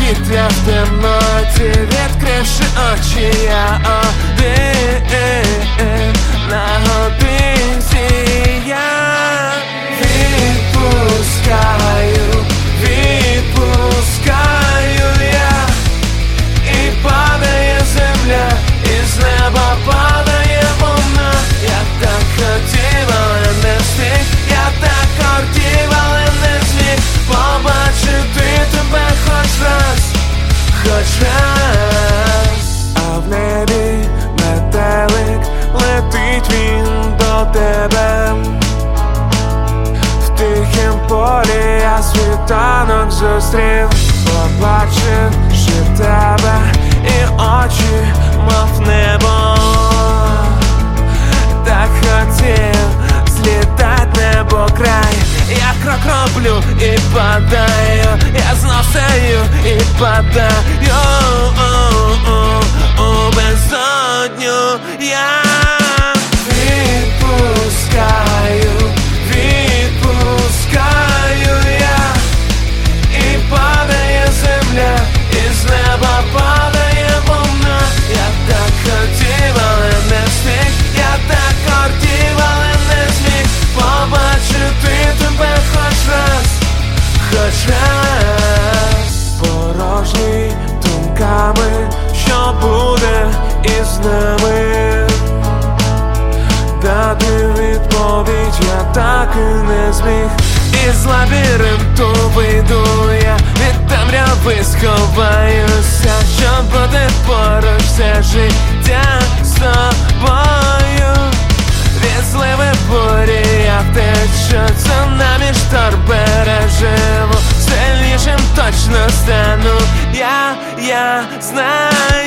повітря в темноті, відкривши очі, я один на годинці. Я відпускаю я, і падає земля, і з неба падає вона. Я так хотів, але не встиг, я так хотів, але не зміг побачити тебе хоч раз. А в небі метелик, летить він до тебе. В тихім полі я світанок зустрів, побачивши тебе, і очі, мов небо. Так хотів злітать небокрай. Я крок роблю і падаю, я знов стою і падаю у безодню. Я відпускаю я, і падає земля, і з неба падає вона. Я так хотів, але не встиг, я так хотів, але не зміг побачити тебе хоч раз. Порожні думками, що буде із нами. Дати відповідь я так і не зміг. Із лабіринту вийду я, від темряви сховаюся, щоб бути поруч все життя з тобою. Від зливи бурі я втечу, цунамі шторм переживу, сильнішим точно стану, я знаю.